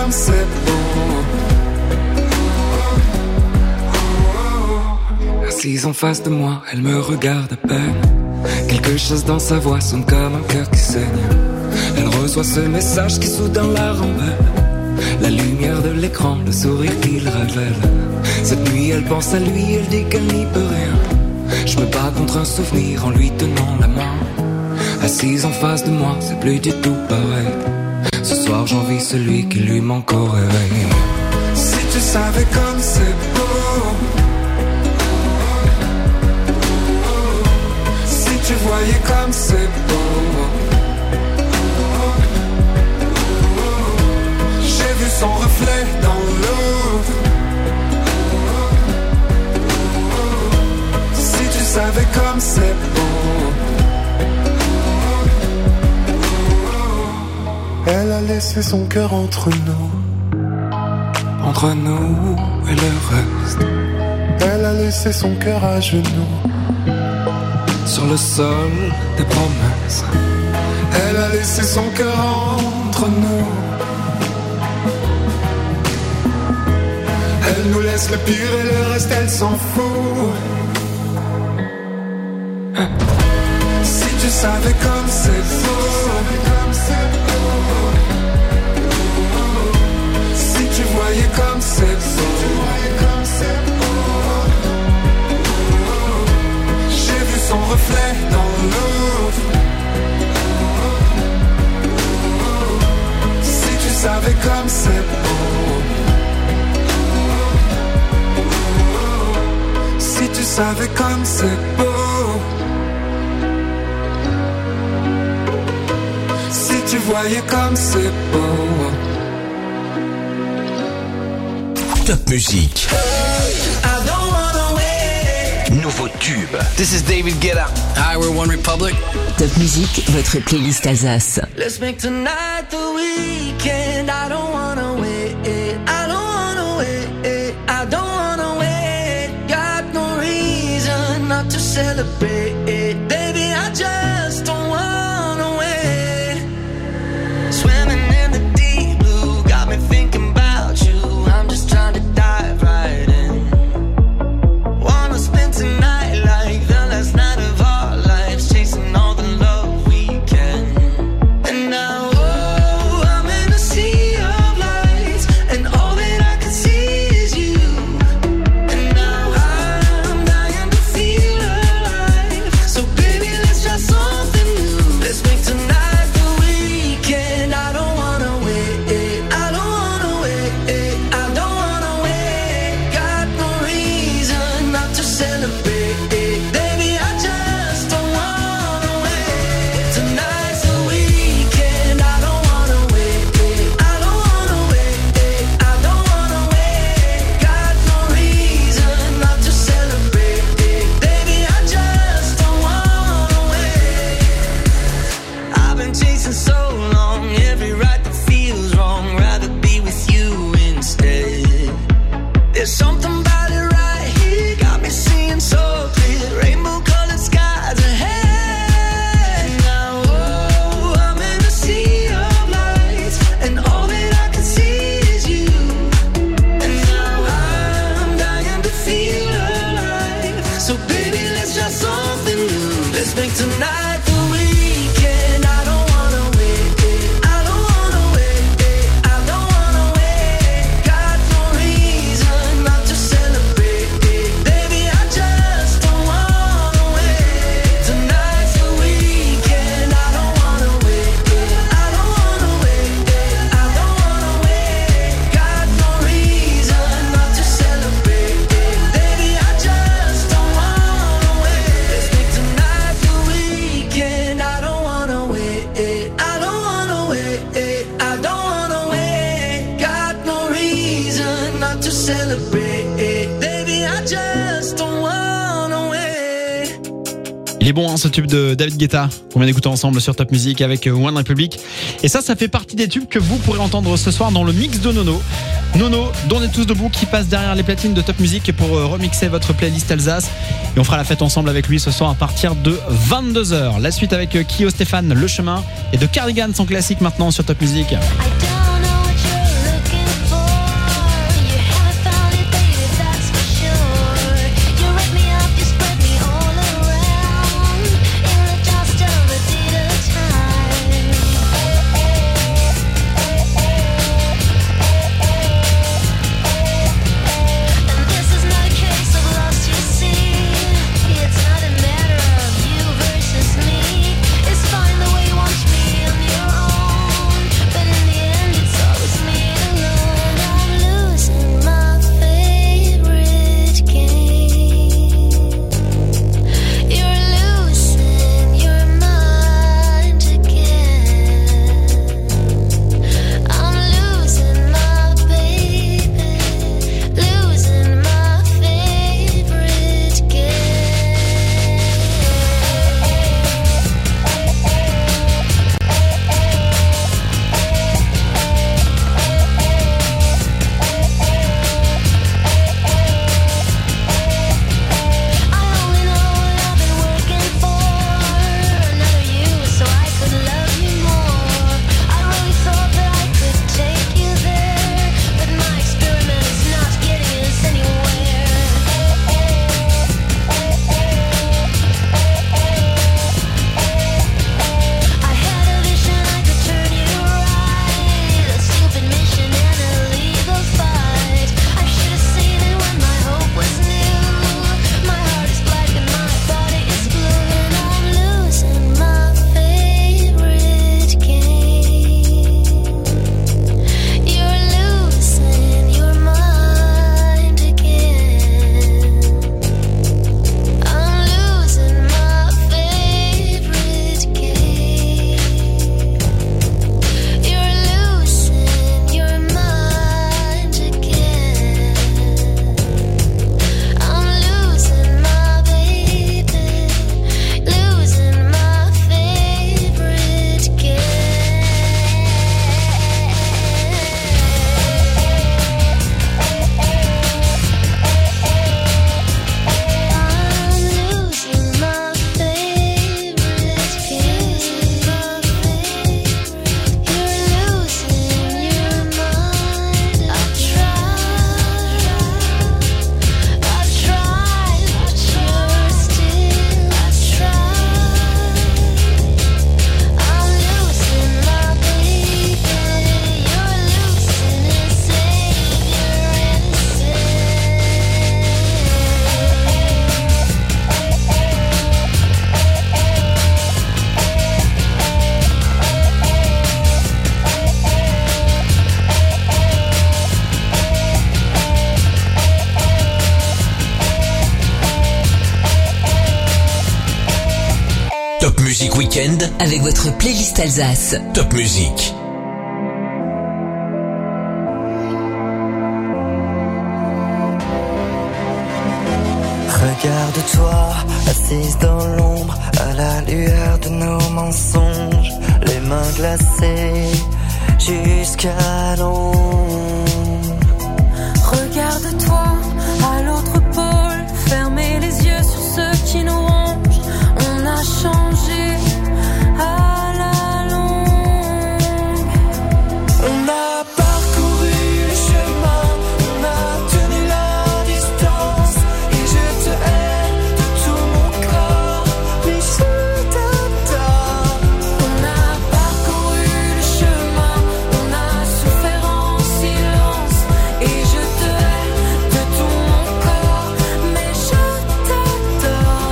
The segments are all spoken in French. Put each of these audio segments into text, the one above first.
comme c'est beau. Assise en face de moi, elle me regarde à peine. Quelque chose dans sa voix sonne comme un cœur qui saigne. Elle reçoit ce message qui soudain la rembelle. La lumière de l'écran, le sourire qu'il révèle. Cette nuit elle pense à lui, elle dit qu'elle n'y peut rien. Je me bats contre un souvenir en lui tenant la main. Assise en face de moi, c'est plus du tout pareil. Ce soir j'envie celui qui lui manque au réveil. Si tu savais comme c'est beau, si tu voyais comme c'est beau. J'ai vu son reflet dans l'eau. Si tu savais comme c'est beau. Elle a laissé son cœur entre nous et le reste. Elle a laissé son cœur à genoux sur le sol des promesses. Elle a laissé son cœur entre nous. Elle nous laisse le pire et le reste elle s'en fout. Si tu savais comme c'est beau. Si tu voyais comme c'est beau. J'ai vu son reflet dans l'eau. Si tu savais comme c'est beau. Si tu savais comme c'est beau. Si tu voyais comme c'est beau. Top Musique. Nouveau tube. This is David Guetta. Hi, we're One Republic. Top Musique, votre playlist Alsace. Let's make tonight the weekend. I don't wanna wait. I don't wanna wait. I don't wanna wait. Got no reason not to celebrate. Baby, I just don't wanna wait. Swimming in the deep blue, got me thinking about you. I'm just trying to dive right in. Wanna spend tonight like the last night of our lives, chasing all the love we can. And now, oh, I'm in a sea of lights, and all that I can see is you. And now I'm dying to feel alive. So baby, let's try something new. Let's make tonight the weekend. I don't wanna wait. I don't wanna wait. I don't wanna wait. Got no reason not to celebrate. Baby, I just don't wanna wait. Tonight's the weekend. I don't wanna wait. I don't wanna wait. I don't wanna wait. Got no reason not to celebrate. Baby, I just don't wanna wait. I've been chasing so long, every right that feels wrong. Rather be with you instead. There's something about it right here, got me seeing so clear. Rainbow colored skies ahead. Now, oh, I'm in a sea of lights, and all that I can see is you. And now I'm dying to feel alive. So baby, let's try something new. Let's make tonight the weekend. I don't wanna wait. I don't wanna wait. I don't wanna wait. Got no reason not to celebrate. Baby, I just don't wanna wait. Tonight's the weekend. I don't wanna wait. I don't wanna wait. I don't wanna wait. Got no reason not to celebrate. Baby, I just don't wanna wait. Let's make tonight the weekend. I don't wanna wait. I don't wanna wait. I don't wanna wait. Got no reason not to celebrate. Baby, I just don't wanna wait. Il est bon hein, ce tube de David Guetta qu'on vient d'écouter ensemble sur Top Music avec One Republic. Et ça fait partie des tubes que vous pourrez entendre ce soir dans le mix de Nono. Nono, dont on est tous debout, qui passe derrière les platines de Top Music pour remixer votre playlist Alsace. Et on fera la fête ensemble avec lui ce soir à partir de 22h. La suite avec Kyo Stéphane, Le Chemin, et de Cardigan, son classique maintenant sur Top Music. I don't know what you're looking Top Music Weekend avec votre playlist Alsace. Top Music. Regarde-toi, assise dans l'ombre, à la lueur de nos mensonges, les mains glacées jusqu'à l'ombre. Regarde-toi, à l'autre pôle, fermez les yeux sur ceux qui nous rongent. On a changé à la longue. On a parcouru le chemin, on a tenu la distance, et je te hais de tout mon corps, mais je t'adore. On a parcouru le chemin, on a souffert en silence, et je te hais de tout mon corps, mais je t'adore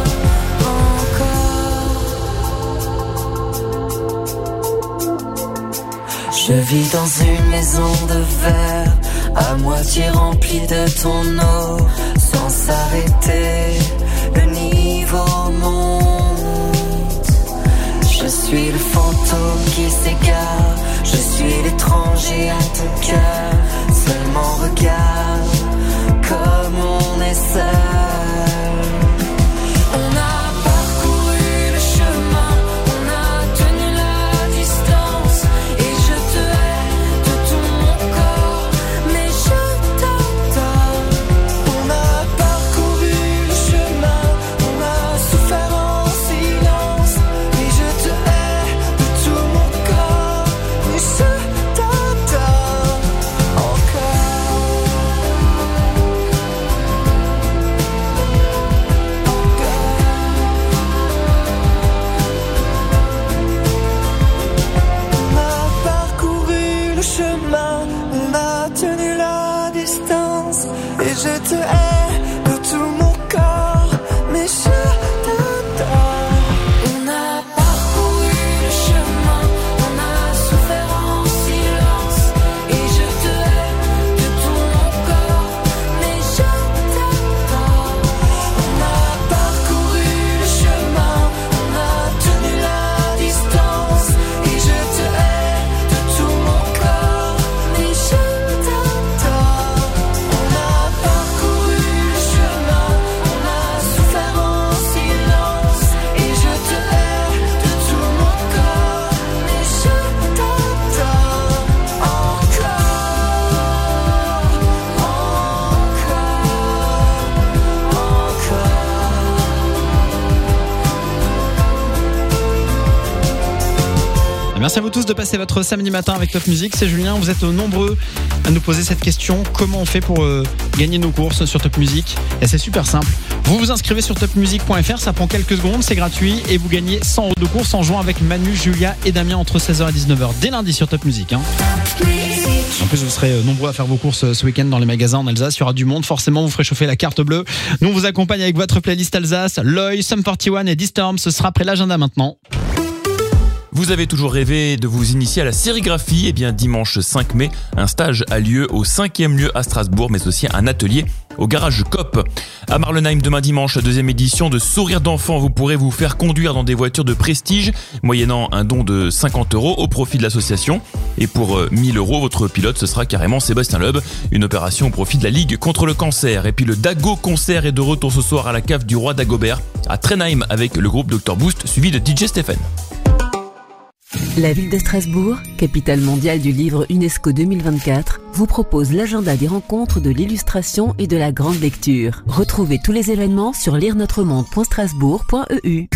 encore. Je vis dans une maison de verre, à moitié remplie de ton eau, sans s'arrêter, le niveau monte. Je suis le fantôme qui s'égare, je suis l'étranger à ton cœur, seulement regarde comme on est seul. On a parcouru le chemin, on a tenu la distance, et je te hais de tout mon corps, mais je t'adore. On a parcouru le chemin, on a souffert en silence, et je te hais de tout mon corps, mais je t'adore encore. On a parcouru le chemin, on a tenu la distance, et je te hais de tout mon corps, mais je t'adore. On a parcouru le chemin, on a souffert en silence, et je te hais de tout mon corps, mais je t'adore. On a parcouru le chemin, on a tenu la distance, et je te hais de tout mon corps, mais je t'adore. On a parcouru le chemin, on a souffert en silence, et je te hais de tout mon corps, mais je t'adore encore, Merci à vous tous de passer votre samedi matin avec Top Music. C'est Julien, vous êtes nombreux à nous poser cette question. Comment on fait pour gagner nos courses sur Top Music? Et c'est super simple. Vous vous inscrivez sur topmusic.fr, ça prend quelques secondes, c'est gratuit, et vous gagnez 100 € de courses en jouant avec Manu, Julia et Damien entre 16h et 19h dès lundi sur Top Music. En plus, vous serez nombreux à faire vos courses ce week-end dans les magasins en Alsace. Il y aura du monde, forcément, vous ferez chauffer la carte bleue. Nous, on vous accompagne avec votre playlist Alsace. Loy, Sum 41 et Distorm, ce sera après l'agenda maintenant. Vous avez toujours rêvé de vous initier à la sérigraphie? Eh bien, dimanche 5 mai, un stage a lieu au 5e lieu à Strasbourg, mais aussi un atelier au garage COP. À Marlenheim, demain dimanche, 2e édition de Sourire d'enfant. Vous pourrez vous faire conduire dans des voitures de prestige, moyennant un don de 50 € au profit de l'association. Et pour 1 000 €, votre pilote, ce sera carrément Sébastien Loeb. Une opération au profit de la Ligue contre le cancer. Et puis le Dago concert est de retour ce soir à la cave du Roi Dagobert, à Trenheim, avec le groupe Dr Boost, suivi de DJ Stephen. La ville de Strasbourg, capitale mondiale du livre UNESCO 2024, vous propose l'agenda des rencontres de l'illustration et de la grande lecture. Retrouvez tous les événements sur lirenotremonde.strasbourg.eu.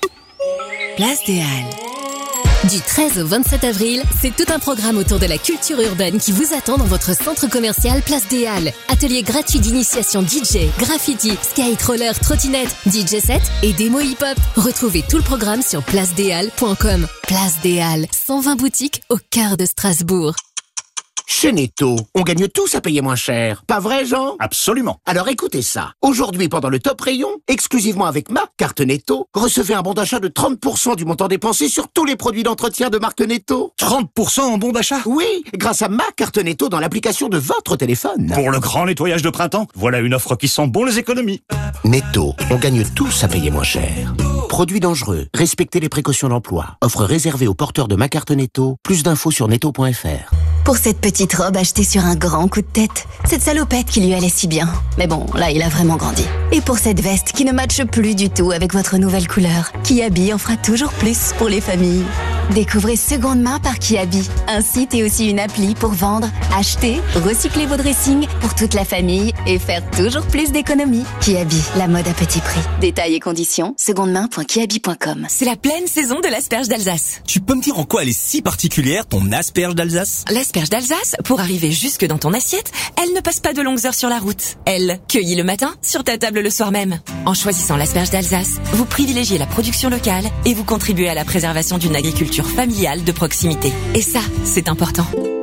Place des Halles. Du 13 au 27 avril, c'est tout un programme autour de la culture urbaine qui vous attend dans votre centre commercial Place des Halles. Atelier gratuit d'initiation DJ, graffiti, skate, roller, trottinette, DJ set et démo hip-hop. Retrouvez tout le programme sur placedeshalles.com. Place des Halles, 120 boutiques au cœur de Strasbourg. Chez Netto, on gagne tous à payer moins cher. Pas vrai, Jean? Absolument. Alors écoutez ça. Aujourd'hui, pendant le top rayon, exclusivement avec ma carte Netto, recevez un bon d'achat de 30% du montant dépensé sur tous les produits d'entretien de marque Netto. 30% en bon d'achat? Oui, grâce à ma carte Netto dans l'application de votre téléphone. Pour le grand nettoyage de printemps, voilà une offre qui sent bon les économies. Netto, on gagne tous à payer moins cher. Produits dangereux. Respectez les précautions d'emploi. Offre réservée aux porteurs de ma carte Netto. Plus d'infos sur netto.fr. Pour cette petite robe achetée sur un grand coup de tête, cette salopette qui lui allait si bien. Mais bon, là, il a vraiment grandi. Et pour cette veste qui ne matche plus du tout avec votre nouvelle couleur, Kiabi en fera toujours plus pour les familles. Découvrez Seconde Main par Kiabi, un site et aussi une appli pour vendre, acheter, recycler vos dressings pour toute la famille et faire toujours plus d'économies. Kiabi, la mode à petit prix. Détails et conditions, secondemain.kiabi.com. C'est la pleine saison de l'asperge d'Alsace. Tu peux me dire en quoi elle est si particulière, ton asperge d'Alsace ? L'asperge d'Alsace, pour arriver jusque dans ton assiette, elle ne passe pas de longues heures sur la route. Elle, cueillie le matin, sur ta table le soir même. En choisissant l'asperge d'Alsace, vous privilégiez la production locale et vous contribuez à la préservation d'une agriculture familiale de proximité. Et ça, c'est important.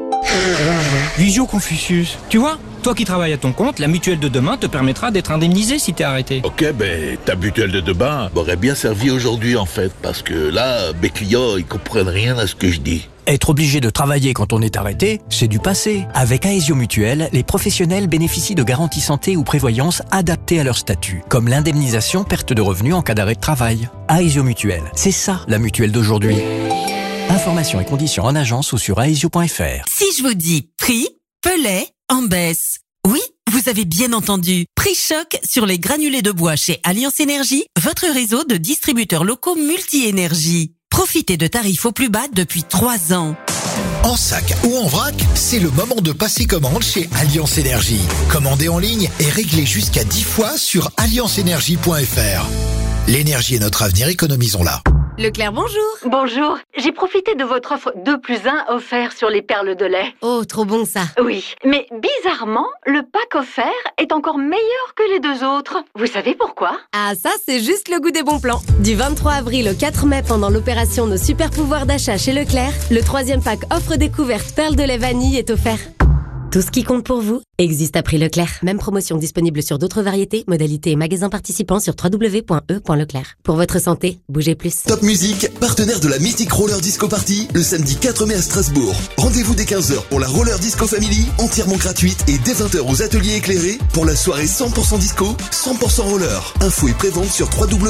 Visio Confucius, tu vois, toi qui travailles à ton compte, la mutuelle de demain te permettra d'être indemnisé si t'es arrêté. Ok, ta mutuelle de demain m'aurait bien servi aujourd'hui en fait, parce que là, mes clients, ils comprennent rien à ce que je dis. Être obligé de travailler quand on est arrêté, c'est du passé. Avec Aesio Mutuelle, les professionnels bénéficient de garanties santé ou prévoyance adaptées à leur statut, comme l'indemnisation perte de revenus en cas d'arrêt de travail. Aesio Mutuelle, c'est ça la mutuelle d'aujourd'hui. Informations et conditions en agence ou sur aesio.fr. Si je vous dis prix, Pellet en baisse. Oui, vous avez bien entendu. Prix choc sur les granulés de bois chez Alliance Énergie, votre réseau de distributeurs locaux multi-énergie. Profitez de tarifs au plus bas depuis 3 ans. En sac ou en vrac, c'est le moment de passer commande chez Alliance Énergie. Commandez en ligne et réglez jusqu'à 10 fois sur allianceenergie.fr. L'énergie est notre avenir, économisons-la. Leclerc, bonjour. Bonjour. J'ai profité de votre offre 2+1 offert sur les perles de lait. Oh, trop bon ça. Oui, mais bizarrement, le pack offert est encore meilleur que les 2 autres. Vous savez pourquoi ? Ah, ça, c'est juste le goût des bons plans. Du 23 avril au 4 mai, pendant l'opération Nos super pouvoirs d'achat chez Leclerc, le 3e pack offre découverte perles de lait vanille est offert. Tout ce qui compte pour vous existe à prix Leclerc. Même promotion disponible sur d'autres variétés, modalités et magasins participants sur www.e.leclerc. Pour votre santé, bougez plus. Top Music, partenaire de la mythique Roller Disco Party, le samedi 4 mai à Strasbourg. Rendez-vous dès 15h pour la Roller Disco Family, entièrement gratuite, et dès 20h aux ateliers éclairés pour la soirée 100% disco, 100% roller. Info et prévente sur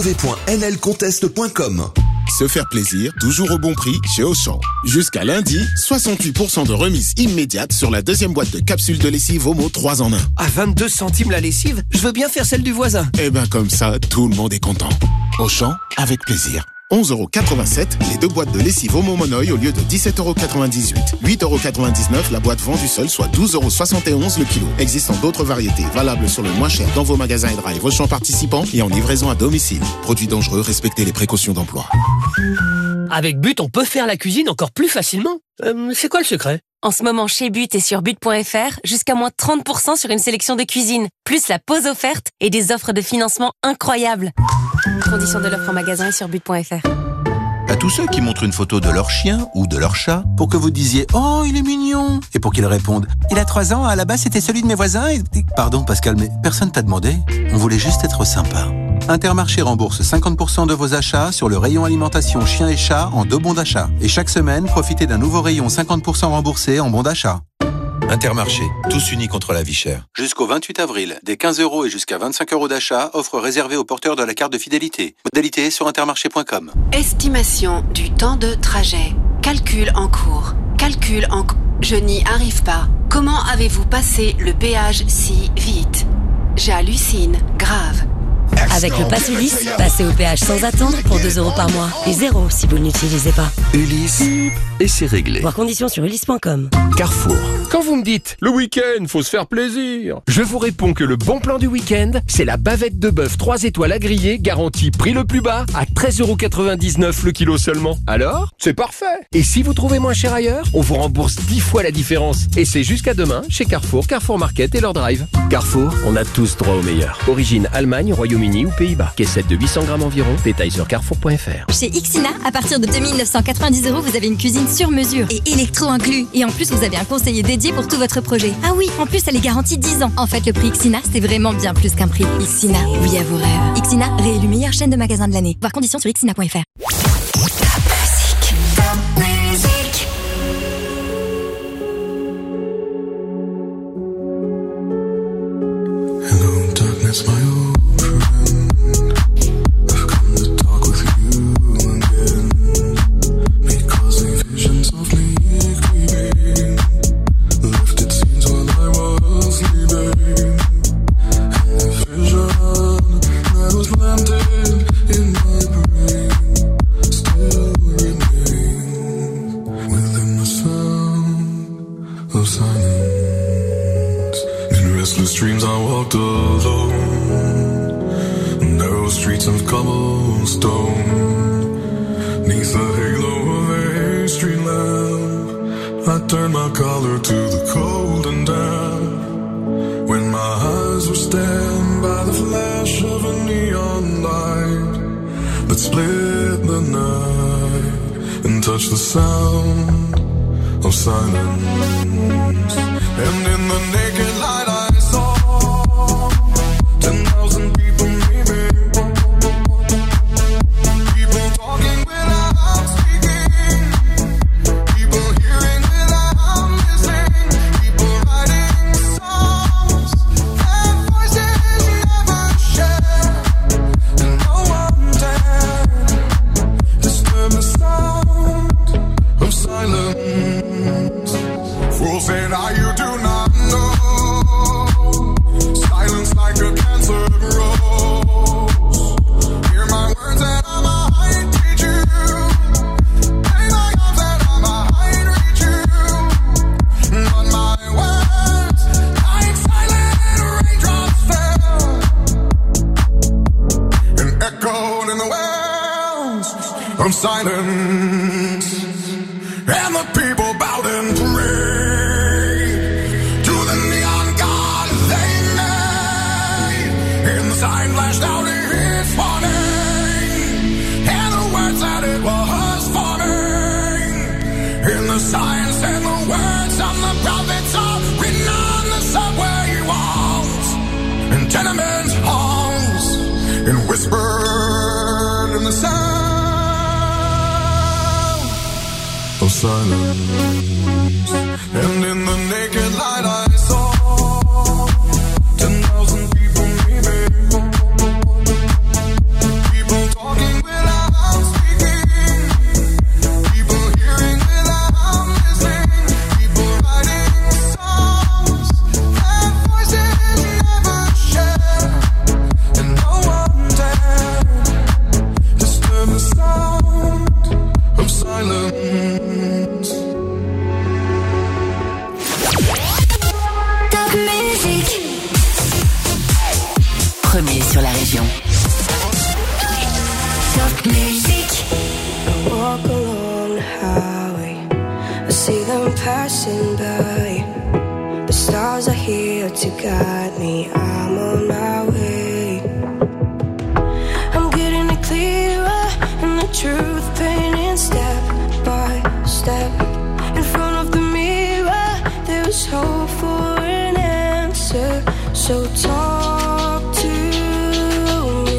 www.nlcontest.com. Se faire plaisir, toujours au bon prix chez Auchan. Jusqu'à lundi, 68% de remise immédiate sur la 2e boîte de capsules de lessive Omo 3 en 1. À 22 centimes la lessive, je veux bien faire celle du voisin. Et comme ça, tout le monde est content. Auchan, avec plaisir. 11,87€ les 2 boîtes de lessive Omo Monoï au lieu de 17,98€. 8,99€ la boîte vendue seule, soit 12,71€ le kilo. Existant d'autres variétés, valables sur le moins cher dans vos magasins et drive Auchan participants et en livraison à domicile. Produits dangereux, respectez les précautions d'emploi. Avec But, on peut faire la cuisine encore plus facilement. C'est quoi le secret ? En ce moment, chez But et sur but.fr, jusqu'à moins 30% sur une sélection de cuisine, plus la pause offerte et des offres de financement incroyables. Conditions de l'offre en magasin et sur but.fr. À tous ceux qui montrent une photo de leur chien ou de leur chat pour que vous disiez « Oh, il est mignon !» et pour qu'ils répondent « Il a 3 ans, à la base c'était celui de mes voisins et... » Pardon Pascal, mais personne t'a demandé. On voulait juste être sympa. Intermarché rembourse 50% de vos achats sur le rayon alimentation chien et chat en 2 bons d'achat. Et chaque semaine, profitez d'un nouveau rayon 50% remboursé en bons d'achat. Intermarché, tous unis contre la vie chère. Jusqu'au 28 avril, des 15 € et jusqu'à 25 € d'achat, offre réservée aux porteurs de la carte de fidélité. Modalité sur intermarché.com. Estimation du temps de trajet. Calcul en cours. Je n'y arrive pas. Comment avez-vous passé le péage si vite ? J'hallucine, grave. Avec le Pass Ulysse, passez au péage sans attendre pour 2 € par mois. Et 0 si vous ne l'utilisez pas. Ulysse, et c'est réglé. Voir conditions sur ulysse.com. Carrefour. Quand vous me dites, le week-end, faut se faire plaisir, je vous réponds que le bon plan du week-end, c'est la bavette de bœuf 3 étoiles à griller, garantie prix le plus bas, à 13,99€ le kilo seulement. Alors, c'est parfait. Et si vous trouvez moins cher ailleurs, on vous rembourse 10 fois la différence. Et c'est jusqu'à demain, chez Carrefour, Carrefour Market et leur drive. Carrefour, on a tous droit au meilleur. Origine Allemagne, Royaume-Uni ou Pays-Bas. Caissette de 800 grammes environ. Détails sur carrefour.fr. Chez Ixina, à partir de 2990 €, vous avez une cuisine sur mesure et électro inclus. Et en plus, vous avez un conseiller dédié pour tout votre projet. Ah oui, en plus, elle est garantie 10 ans. En fait, le prix Ixina, c'est vraiment bien plus qu'un prix. Ixina, oui à vos rêves. Ixina, réélu meilleure chaîne de magasins de l'année. Voir conditions sur ixina.fr. Hello, darkness, my old friend. I've come to talk with you. restless dreams I walked alone. Narrow streets of cobblestone. Neath the halo of a street lamp, I turned my collar to the cold and damp. When my eyes were stabbed by the flash of a neon light that split the night and touched the sound of silence. And in the naked light I saw 10,000 people maybe. People talking without speaking. People hearing without listening. People writing songs that voices never share. And no one dared disturb the sound of silence. Fools said, "Are you do not know? Silence like a cancer grows. Hear my words and I might teach you. Lay my arms and I might reach you. But my words, like silent raindrops fell and echoed in the wells of silence. And the people bowed and prayed to the neon god they made. And the sign flashed out its warning, and the words that it was forming. And the sign said the words of the prophets are written on the subway walls and tenement halls, and whispered in the sound of silence. And in the naked light I saw 10,000 people maybe. People talking without speaking. People hearing without listening. People writing songs that voices never share. And no one dared disturb the sound of silence. Top musique. Premier sur la région. Top musique. I walk along the highway, I see them passing by. The stars are here to guide me, I'm on my way. I'm getting it clearer, and the truth painting step by step. In front of the mirror, there's hope for an answer. So talk to me.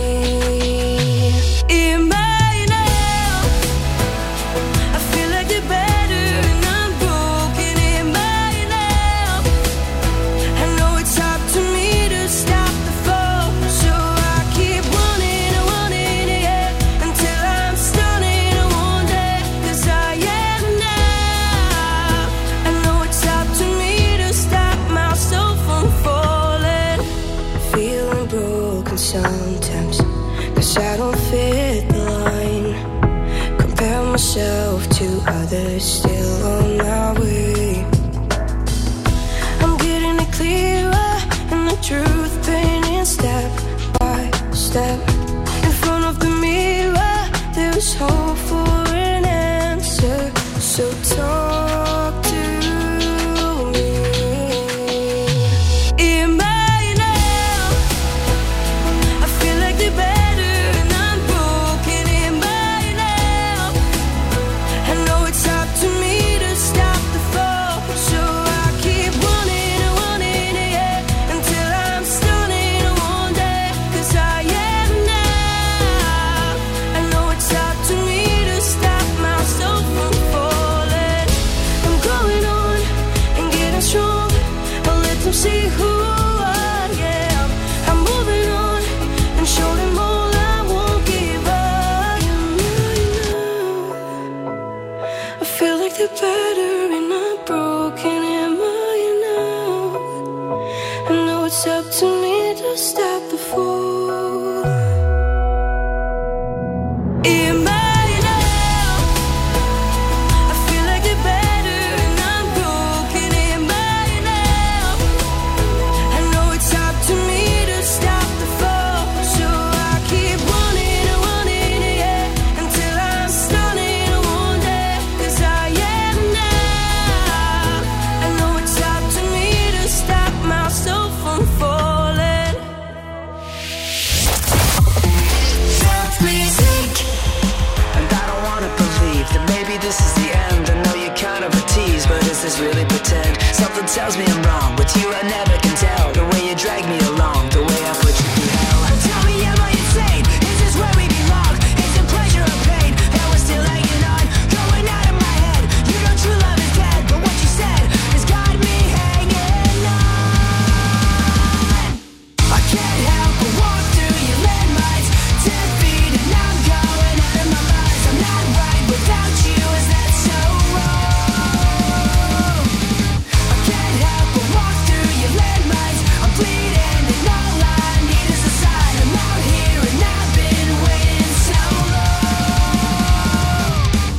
Emmanuel, I feel like the better and I'm broken. Emmanuel, I know it's up to me to stop the flow. So I keep running, yeah, until I'm stunning one day. 'Cause I am now. I know it's up to me to stop myself from falling. Feeling broken sometimes, 'cause I don't fit the line. Compare myself to others still on my way. I'm getting it clearer, and the truth painting step by step. In front of the mirror, there's hope for an answer. So talk to me. Emmanuel, I feel like the better and I'm broken. Emmanuel, I know it's up to me to stop the flow. So I keep running, yeah, until I'm stunning one day. 'Cause I am now. I know it's up to me to stop myself from falling. I'm going on and getting strong. I'll let them see who I am. I'm moving on and show them all I won't give up. I feel like the better and I'm broken. Am I now? I know it's up to me to stop the fall. Emmanuel, I feel like the better and I'm broken. Emmanuel, I always really pretend. Something tells me I'm wrong. With you I never can tell. The way you drag me along, the way I put you through hell. Tell me, am I insane? Is this where we belong? Is it pleasure or pain? That we're still hanging on, going out of my head. You know true love is dead, but what you said has got me hanging on. I can't help but walk through your landmines, 10 feet and I'm going out of my mind. I'm not right without you, is that so wrong? I can't help but walk through your landmines. I'm bleeding and all I need is a sign. I'm out here and I've been waiting so long.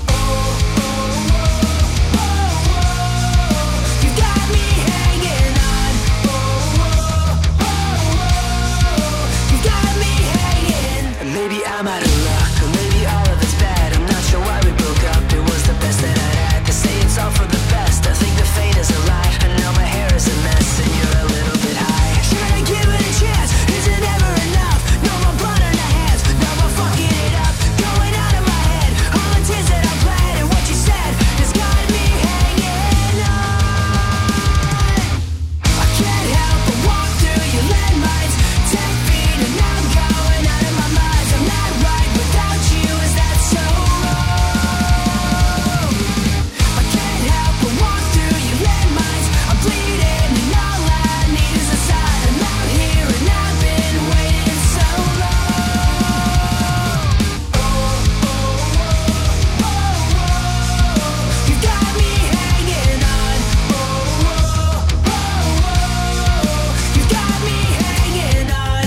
You got me hanging on. You got me hanging. And maybe I'm out of luck, or maybe all of it's bad. I'm not sure why we broke up. It was the best that I had. They say it's all for the best. I think the fate is a lie. I know my hair is a mess and you're a little bit high. Should I give it a chance? Is it ever enough? No more blood on our hands. No more fucking it up. Going out of my head. All the tears that I bled and what you said has got me hanging on. I can't help but walk through your landmines, 10 feet and I'm going out of my mind. I'm not right without you, is that so wrong? I can't help but walk through your landmines. I'm bleeding and all I need is a sign. I'm out here and I've been waiting so long. You got me hanging on. You got me hanging on.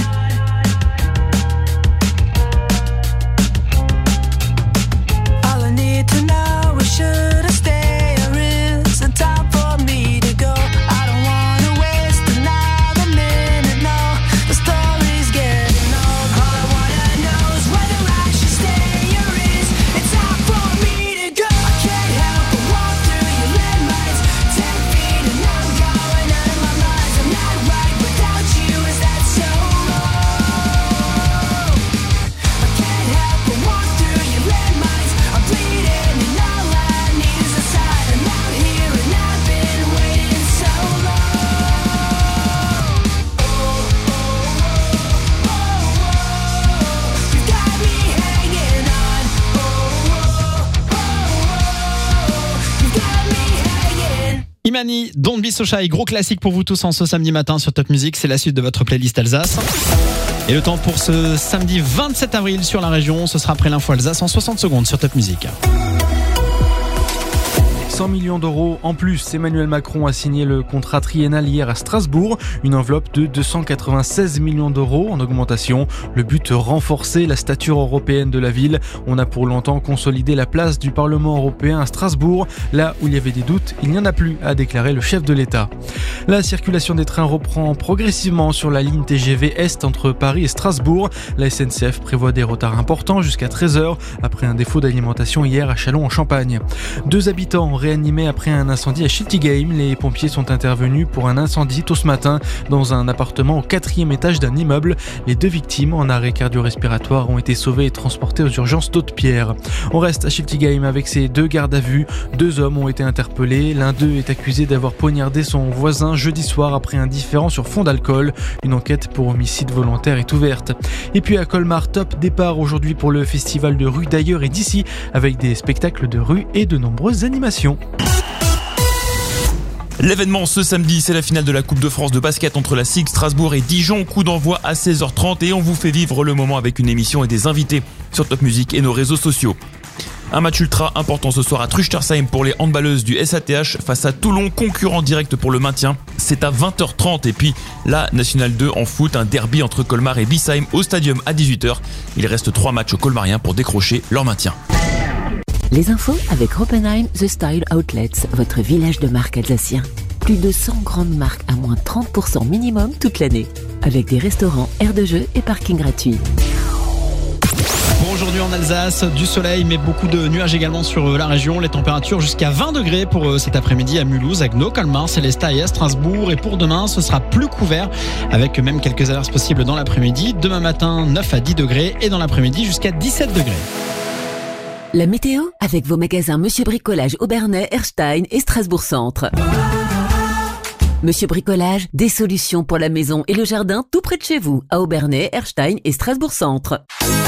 All I need to know is should I stay or is it time for me to go? I don't wanna waste another minute, no. The story's getting old. All I wanna know is whether I should stay or is it time for me to go? I can't help but walk through your landmines, 10 feet and I'm going out of my mind. I'm not right without you, is that so wrong? I can't help but walk through your landmines. I'm bleeding and all I need is a sign. I'm out here and I've been waiting so long. You got me hanging on. You got me hanging. Imani, Don't Be So Shy, gros classique pour vous tous en ce samedi matin sur Top Music. C'est la suite de votre playlist Alsace. Et le temps pour ce samedi 27 avril sur la région, ce sera après l'info Alsace en 60 secondes sur Top Music. 100 millions d'euros en plus. Emmanuel Macron a signé le contrat triennal hier à Strasbourg. Une enveloppe de 296 millions d'euros en augmentation. Le but, renforcer la stature européenne de la ville. On a pour longtemps consolidé la place du Parlement européen à Strasbourg. Là où il y avait des doutes, il n'y en a plus, a déclaré le chef de l'État. La circulation des trains reprend progressivement sur la ligne TGV Est entre Paris et Strasbourg. La SNCF prévoit des retards importants jusqu'à 13h après un défaut d'alimentation hier à Châlons en Champagne. 2 habitants réanimés après un incendie à Schiltigheim. Les pompiers sont intervenus pour un incendie tôt ce matin dans un appartement au 4e étage d'un immeuble. Les 2 victimes en arrêt cardio-respiratoire ont été sauvées et transportées aux urgences d'Haute-Pierre. On reste à Schiltigheim avec ces 2 gardes à vue. 2 hommes ont été interpellés. L'un d'eux est accusé d'avoir poignardé son voisin jeudi soir après un différend sur fond d'alcool. Une enquête pour homicide volontaire est ouverte. Et puis à Colmar, top départ aujourd'hui pour le festival de rue d'ailleurs et d'ici avec des spectacles de rue et de nombreuses animations. L'événement ce samedi, c'est la finale de la Coupe de France de basket entre la SIG Strasbourg et Dijon. Coup d'envoi à 16h30 et on vous fait vivre le moment avec une émission et des invités sur Top Music et nos réseaux sociaux. Un match ultra important ce soir à Truchtersheim pour les handballeuses du SATH face à Toulon, concurrent direct pour le maintien. C'est à 20h30 et puis la Nationale 2 en foot, un derby entre Colmar et Biesheim au stadium à 18h. Il reste 3 matchs aux Colmariens pour décrocher leur maintien. Les infos avec Oppenheim The Style Outlets, votre village de marque alsacien. Plus de 100 grandes marques à moins 30% minimum toute l'année. Avec des restaurants, aires de jeu et parking gratuit. Pour aujourd'hui en Alsace, du soleil mais beaucoup de nuages également sur la région. Les températures jusqu'à 20 degrés pour cet après-midi à Mulhouse, Agno, Colmar, Célestat et à Strasbourg. Et pour demain, ce sera plus couvert avec même quelques averses possibles dans l'après-midi. Demain matin, 9 à 10 degrés et dans l'après-midi jusqu'à 17 degrés. La météo avec vos magasins Monsieur Bricolage Aubernais, Erstein et Strasbourg Centre. Monsieur Bricolage, des solutions pour la maison et le jardin tout près de chez vous, à Aubernais, Erstein et Strasbourg Centre.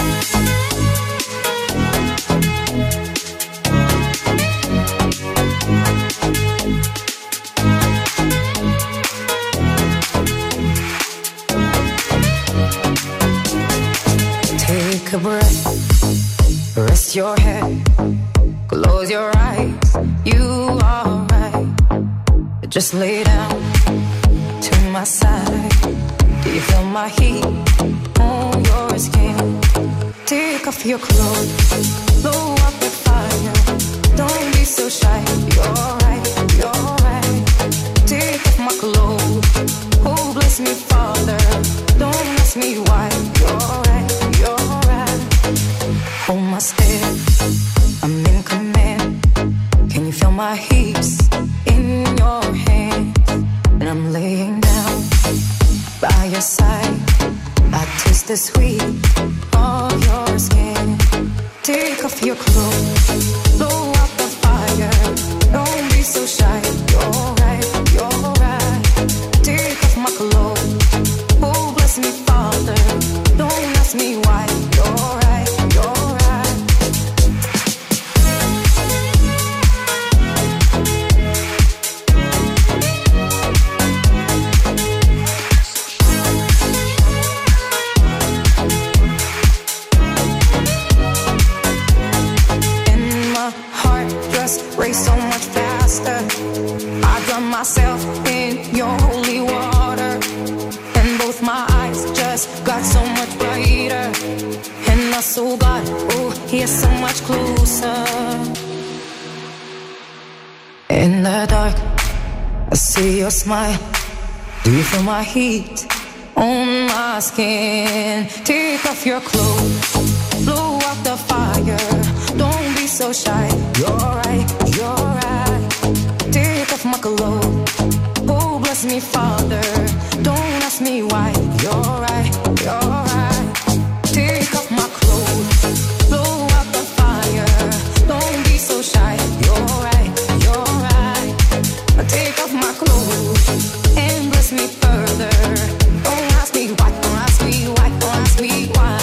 Take a breath, rest your head, close your eyes, you are right. Just lay down to my side. Do you feel my heat on your skin? Take off your clothes, blow up the fire. Don't be so shy, you're right, you're right. Take off my clothes, oh bless me Father. Don't ask me why, you're right, you're right. Hold my step, I'm in command. Can you feel my hips in your hands? And I'm laying down by your side. I taste the sweet of your skin. Take off your clothes, blow out the fire. Don't be so shy, you're right, you're right. Take off my clothes, oh bless me Father. Don't ask me why, you're right, you're right. Race so much faster. I drown myself in your holy water, and both my eyes just got so much brighter. And my soul got, oh, yeah, so much closer. In the dark, I see your smile. Do you feel my heat on my skin? Take off your clothes, blow out the fire. Don't be so shy, you're right, you're right. Take off my clothes, oh bless me Father. Don't ask me why, you're right, you're right. Take off my clothes, blow out the fire. Don't be so shy, you're right, you're right. Take off my clothes and bless me further. Don't ask me why, don't ask me why, don't ask me why.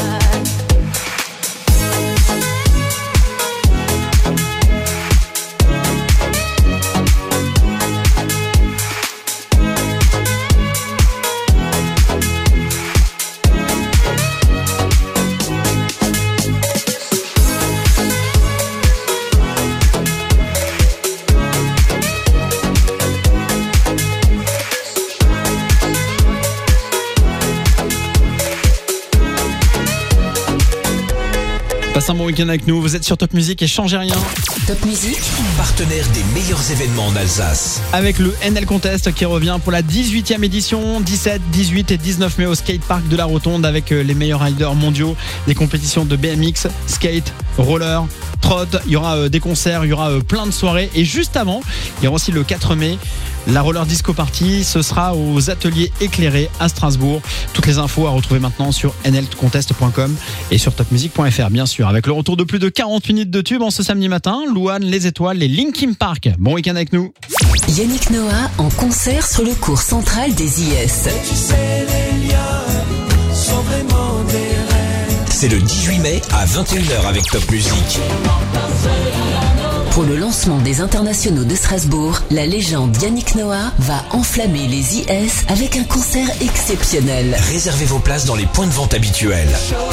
Passez un bon week-end avec nous, vous êtes sur Top Music et changez rien. Top Music, partenaire des meilleurs événements en Alsace. Avec le NL Contest qui revient pour la 18e édition, 17, 18 et 19 mai au skatepark de la Rotonde avec les meilleurs riders mondiaux, des compétitions de BMX, skate, roller, trot, il y aura des concerts, il y aura plein de soirées et juste avant, il y aura aussi le 4 mai, la roller disco party, ce sera aux ateliers éclairés à Strasbourg. Toutes les infos à retrouver maintenant sur nlcontest.com et sur topmusic.fr bien sûr. Avec le retour de plus de 40 minutes de tube en ce samedi matin, Louane, Les Étoiles, les Linkin Park. Bon week-end avec nous. Yannick Noah en concert sur le cours central des IS. Tu sais, les liens sont vraiment des rêves. C'est le 18 mai à 21h avec Top Music. Pour le lancement des internationaux de Strasbourg, la légende Yannick Noah va enflammer les IS avec un concert exceptionnel. Réservez vos places dans les points de vente habituels.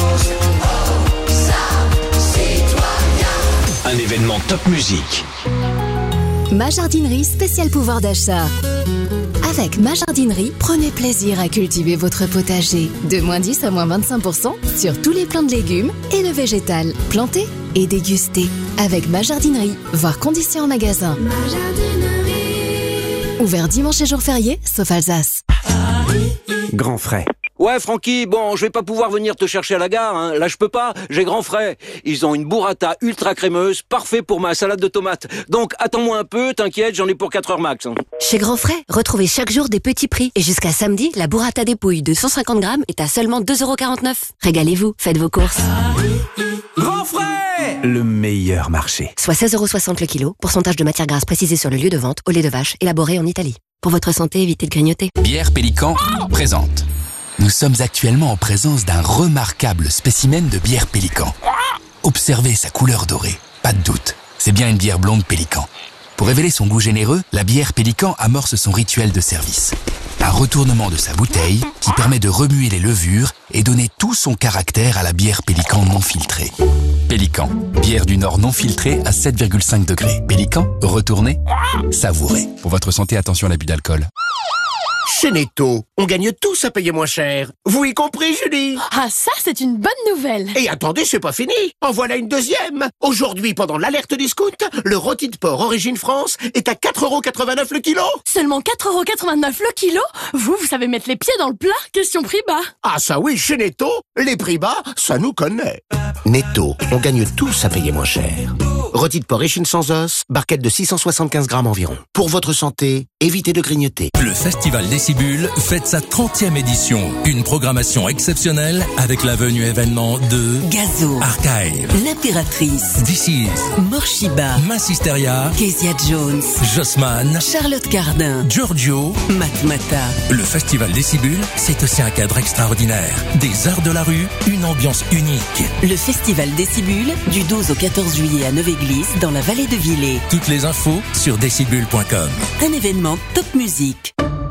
Un événement Top Music. Ma jardinerie spécial pouvoir d'achat. Avec Ma jardinerie, prenez plaisir à cultiver votre potager. De moins 10 à moins 25% sur tous les plants de légumes et le végétal. Planter et déguster. Avec Ma jardinerie, voir conditions en magasin. Ma jardinerie. Ouvert dimanche et jour férié, sauf Alsace. Grand frais. Ouais, Francky, bon, je vais pas pouvoir venir te chercher à la gare, hein. Là, je peux pas, j'ai grand frais. Ils ont une burrata ultra crémeuse, parfait pour ma salade de tomates. Donc, attends-moi un peu, t'inquiète, j'en ai pour 4 heures max. Hein. Chez Grand Frais, retrouvez chaque jour des petits prix. Et jusqu'à samedi, la burrata dépouille de 150 grammes est à seulement 2,49 €. Régalez-vous, faites vos courses. Grand Frais, le meilleur marché. Soit 16,60 € le kilo, pourcentage de matière grasse précisé sur le lieu de vente, au lait de vache, élaboré en Italie. Pour votre santé, évitez de grignoter. Bière Pélican présente. Nous sommes actuellement en présence d'un remarquable spécimen de bière Pélican. Observez sa couleur dorée, pas de doute, c'est bien une bière blonde Pélican. Pour révéler son goût généreux, la bière Pélican amorce son rituel de service. Un retournement de sa bouteille qui permet de remuer les levures et donner tout son caractère à la bière Pélican non filtrée. Pélican, bière du Nord non filtrée à 7,5 degrés. Pélican, retournez, savourez. Pour votre santé, attention à l'abus d'alcool. Chez Netto, on gagne tous à payer moins cher. Vous y compris, Julie? Ah, ça, c'est une bonne nouvelle. Et attendez, c'est pas fini. En voilà une deuxième. Aujourd'hui, pendant l'alerte discount, le rôti de porc Origine France est à 4,89 € le kilo. Seulement 4,89 € le kilo? Vous savez mettre les pieds dans le plat? Question prix bas. Ah ça oui, chez Netto, les prix bas, ça nous connaît. Netto, on gagne tous à payer moins cher. Rôti de porc échine sans os, barquette de 675 grammes environ. Pour votre santé, évitez de grignoter. Le Festival Décibule fête sa 30e édition. Une programmation exceptionnelle avec la venue événement de Gazo, Archive, L'Impératrice, This Is, Morshiba, Massisteria, Kezia Jones, Jossman, Charlotte Cardin, Giorgio, Matmata. Le Festival Décibule, c'est aussi un cadre extraordinaire. Des arts de la rue, une ambiance unique. Le Festival Décibule, du 12 au 14 juillet à Neuve-Église, dans la vallée de Villers. Toutes les infos sur décibule.com. Un événement top musique.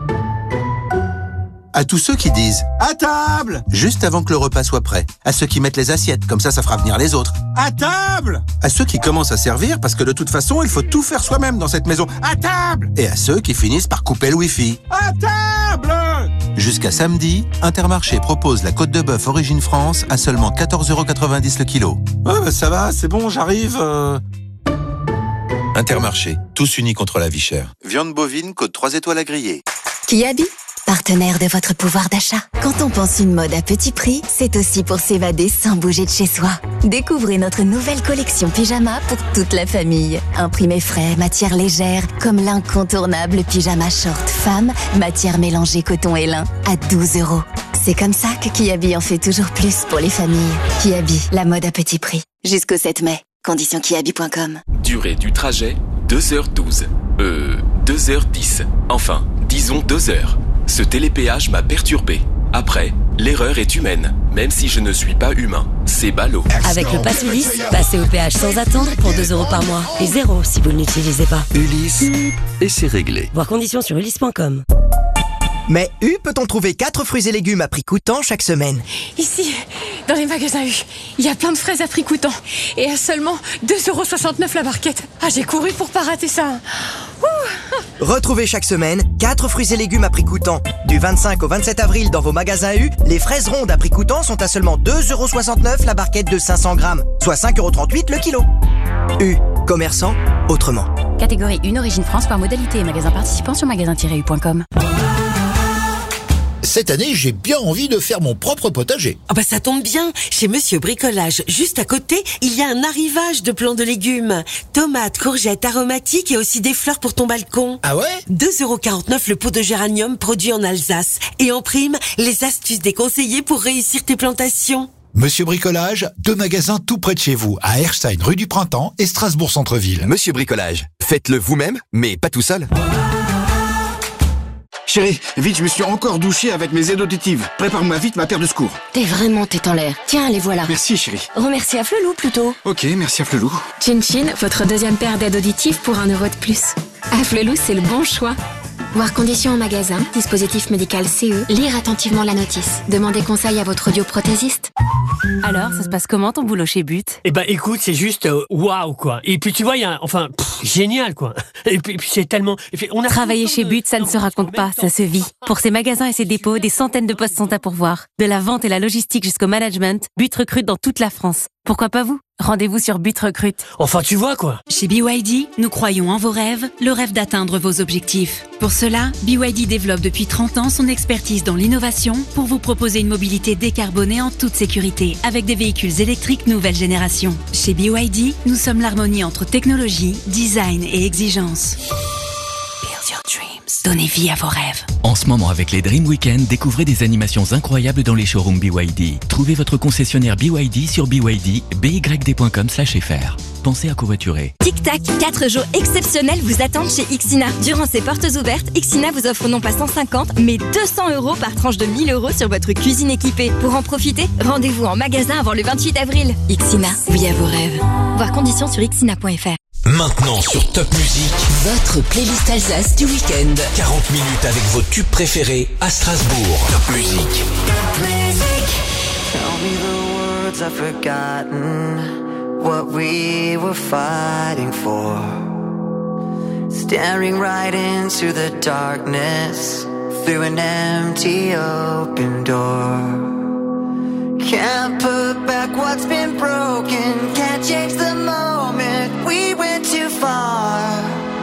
À tous ceux qui disent « À table !» juste avant que le repas soit prêt. À ceux qui mettent les assiettes, comme ça fera venir les autres. « À table !» À ceux qui commencent à servir, parce que de toute façon, il faut tout faire soi-même dans cette maison. « À table !» Et à ceux qui finissent par couper le wifi. « À table !» Jusqu'à samedi, Intermarché propose la côte de bœuf Origine France à seulement 14,90 € le kilo. « Ouais, ça va, c'est bon, j'arrive. Intermarché, tous unis contre la vie chère. Viande bovine, côte 3 étoiles à griller. Kiabi, partenaire de votre pouvoir d'achat. Quand on pense une mode à petit prix, c'est aussi pour s'évader sans bouger de chez soi. Découvrez notre nouvelle collection pyjama pour toute la famille. Imprimé frais, matière légère, comme l'incontournable pyjama short femme, matière mélangée coton et lin, à 12 €. C'est comme ça que Kiabi en fait toujours plus pour les familles. Kiabi, la mode à petit prix. Jusqu'au 7 mai. Conditions kiabi.com. Durée du trajet, 2h12. 2h10. Enfin, disons 2 heures. Ce télépéage m'a perturbé. Après, l'erreur est humaine, même si je ne suis pas humain. C'est ballot. Avec le pass Ulysse, passez au péage sans attendre pour 2 € par mois. Et 0 si vous ne l'utilisez pas. Ulysse, et c'est réglé. Voir conditions sur ulysse.com. Mais U peut-on trouver 4 fruits et légumes à prix coûtant chaque semaine? Ici, dans les magasins U, il y a plein de fraises à prix coûtant. Et à seulement 2,69 € la barquette. Ah, j'ai couru pour pas rater ça. Ouh. Retrouvez chaque semaine 4 fruits et légumes à prix coûtant. Du 25 au 27 avril dans vos magasins U, les fraises rondes à prix coûtant sont à seulement 2,69 € la barquette de 500 grammes, soit 5,38 € le kilo. U, commerçant autrement. Catégorie 1 Origine France par modalité et magasin participant sur magasin-u.com. Cette année, j'ai bien envie de faire mon propre potager. Ah bah ça tombe bien, chez Monsieur Bricolage, juste à côté, il y a un arrivage de plants de légumes. Tomates, courgettes, aromatiques et aussi des fleurs pour ton balcon. Ah ouais? 2,49 € le pot de géranium produit en Alsace. Et en prime, les astuces des conseillers pour réussir tes plantations. Monsieur Bricolage, 2 magasins tout près de chez vous, à Erstein, rue du Printemps et Strasbourg Centre-Ville. Monsieur Bricolage, faites-le vous-même, mais pas tout seul. Chérie, vite, je me suis encore douché avec mes aides auditives. Prépare-moi vite ma paire de secours. T'es vraiment tête en l'air. Tiens, les voilà. Merci, chérie. Remercie à Flelou plutôt. Ok, merci à Flelou. Chin Chin, votre deuxième paire d'aides auditives pour 1 € de plus. À Flelou, c'est le bon choix. Voir conditions en magasin, dispositif médical CE, lire attentivement la notice. Demandez conseil à votre audioprothésiste. Alors, ça se passe comment ton boulot chez But? Eh ben, écoute, c'est juste waouh quoi. Et puis tu vois, il y a, génial quoi. Et puis c'est tellement. Travailler chez But, ça ne se raconte pas, ça se vit. Pour ses magasins et ses dépôts, des centaines de postes sont à pourvoir. De la vente et la logistique jusqu'au management, But recrute dans toute la France. Pourquoi pas vous? Rendez-vous sur But Recrute. Enfin, tu vois quoi. Chez BYD, nous croyons en vos rêves, le rêve d'atteindre vos objectifs. Pour cela, BYD développe depuis 30 ans son expertise dans l'innovation pour vous proposer une mobilité décarbonée en toute sécurité avec des véhicules électriques nouvelle génération. Chez BYD, nous sommes l'harmonie entre technologie, design et exigence. Build your dreams. Donnez vie à vos rêves. En ce moment, avec les Dream Weekend, découvrez des animations incroyables dans les showrooms BYD. Trouvez votre concessionnaire BYD sur byd.com/fr. Pensez à covoiturer. Tic Tac, 4 jours exceptionnels vous attendent chez Ixina. Durant ces portes ouvertes, Ixina vous offre non pas 150, mais 200 € par tranche de 1 000 € sur votre cuisine équipée. Pour en profiter, rendez-vous en magasin avant le 28 avril. Ixina, oui à vos rêves. Voir conditions sur ixina.fr. Maintenant sur Top Music, votre playlist Alsace du week-end. 40 minutes avec vos tubes préférés à Strasbourg. Top Music. Tell me the words I've forgotten, what we were fighting for. Staring right into the darkness, through an empty open door. Can't put back what's been broken, can't change the moment, we went too far.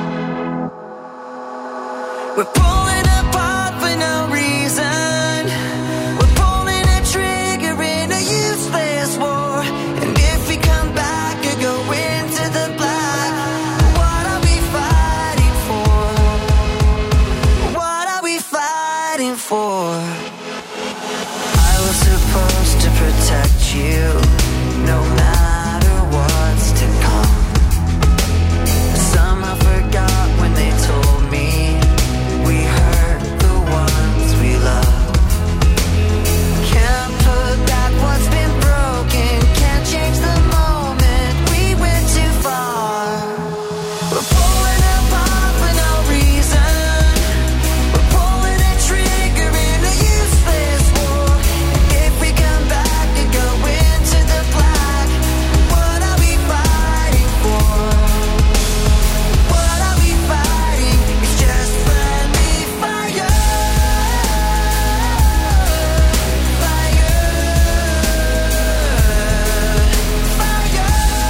We're pulling apart for no reason, we're pulling a trigger in a useless war. And if we come back or go into the black, what are we fighting for? What are we fighting for? I was supposed to protect you, no matter what's to come. Somehow forgot when they told me we hurt the ones we love. Can't put back what's been broken, can't change the moment, we went too far. We're pulling apart for no reason, we're pulling a trigger in a useless war. If we come back and go into the black, what are we fighting for? What are we fighting? It's just friendly fire. Fire. Fire.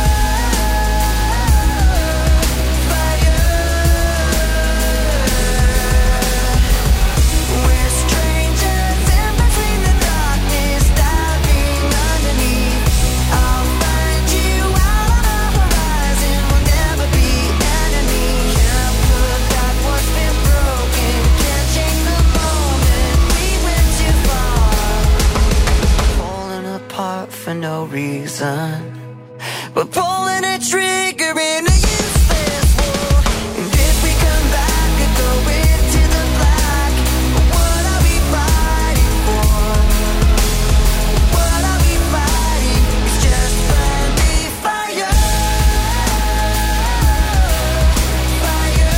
We're strangers in between the darkness, diving underneath. I'll find you out on the horizon, we'll never be enemies. Can't put back what's been broken, can't change the moment, we went too far. Falling apart for no reason, we're pulling a trigger in a useless war. And if we come back and go into the black, what are we fighting for? What are we fighting? It's just friendly fire. Fire.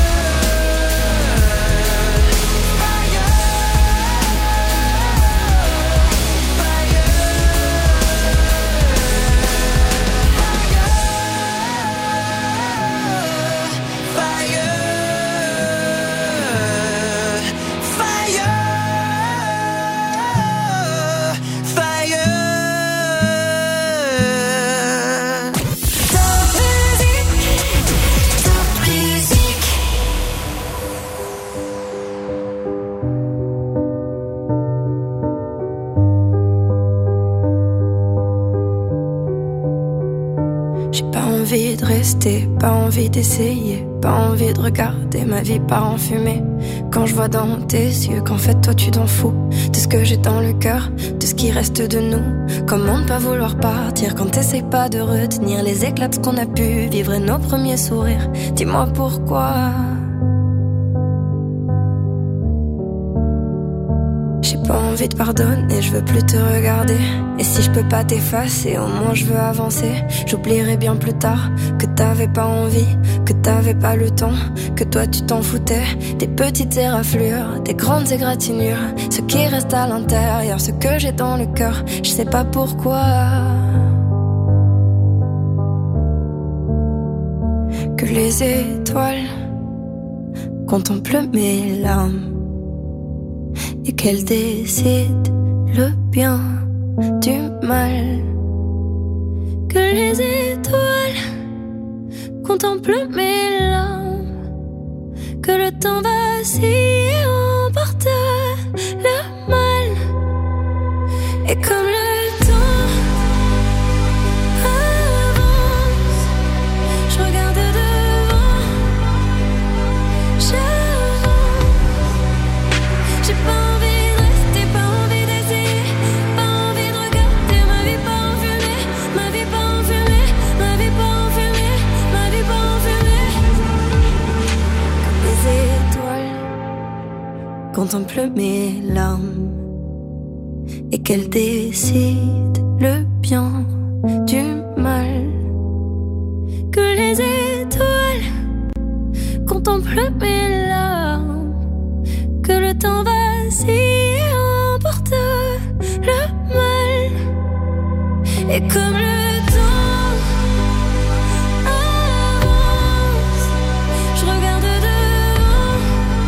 J'ai pas envie de rester, pas envie d'essayer, pas envie de regarder ma vie part en fumée. Quand je vois dans tes yeux qu'en fait toi tu t'en fous de ce que j'ai dans le cœur, de ce qui reste de nous. Comment ne pas vouloir partir quand t'essayes pas de retenir les éclats de ce qu'on a pu vivre et nos premiers sourires. Dis-moi pourquoi. J'ai pas envie de pardonner, je veux plus te regarder. Et si je peux pas t'effacer, au moins je veux avancer. J'oublierai bien plus tard que t'avais pas envie, que t'avais pas le temps, que toi tu t'en foutais. Des petites éraflures, des grandes égratignures, ce qui reste à l'intérieur, ce que j'ai dans le cœur, je sais pas pourquoi. Que les étoiles contemplent mes larmes et qu'elles décident le bien du mal. que les étoiles contemplent mes larmes, que le temps vacille et emporte le mal, et comme le temps avance, je regarde devant, j'avance, j'ai pas envie de rester, pas envie d'essayer, pas envie de regarder ma vie pas enfumée, ma vie pas enfumée, ma vie pas enfumée, ma vie pas enfumée. Comme les étoiles contemplent mes larmes et qu'elles décident le bien du mal, que les étoiles contemplent mes larmes, que le temps vacille et emporte le mal, et comme le temps avance, je regarde devant,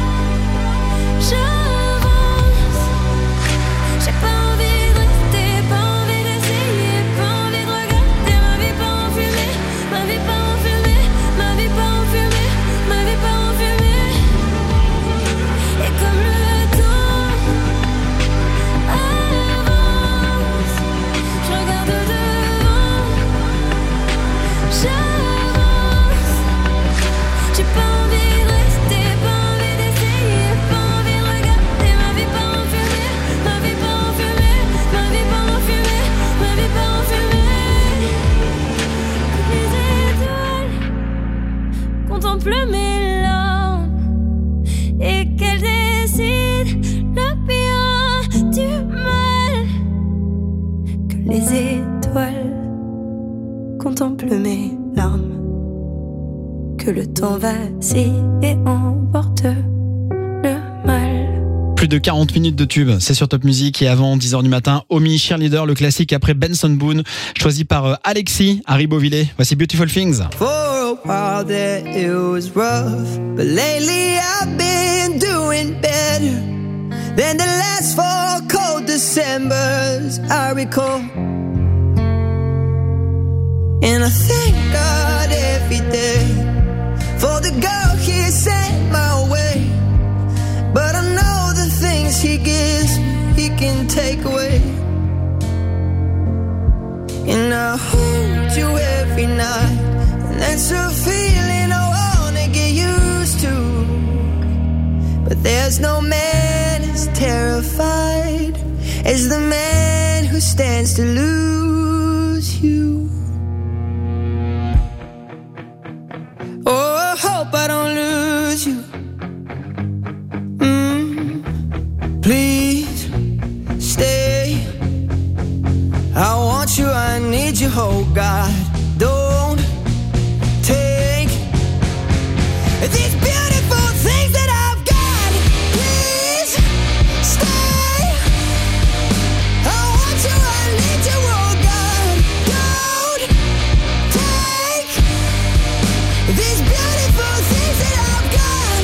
j'avance, j'ai pas envie de rester, pas envie d'essayer, pas envie de regarder ma vie pas enfumée, ma vie pas enfumée, ma vie pas enfumée, ma vie pas enfumée, et comme le temps avance, je regarde devant, j'avance, j'ai pas envie de rester, pas envie d'essayer, pas envie de regarder ma vie pas enfumée, ma vie pas enfumée, ma vie pas enfumée, ma vie pas enfumée. Les étoiles contemplent mes larmes et qu'elles décident le bien du mal, que les étoiles contemplent mes larmes, que le temps vacille et emporte le mal. Plus de 40 minutes de tube, c'est sur Top Music. Et avant 10h du matin, Omi, Cheerleader, le classique après Benson Boone, choisi par Alexis, Harry Beauvillé. Voici Beautiful Things. For a while there it was rough, but lately I've been doing better than the last 4 cold Decembers I recall. And I thank God every day for the girl He sent my way, but I know the things He gives me He can take away. And I hold you every night, and that's a feeling I wanna get used to. But there's no man as terrified as the man who stands to lose you. Oh, I hope I don't lose you. Please stay. I want you, I need you, oh God. Don't take these beautiful things that I've got. Please stay. I want you, I need you, oh God. Don't take these beautiful things that I've got.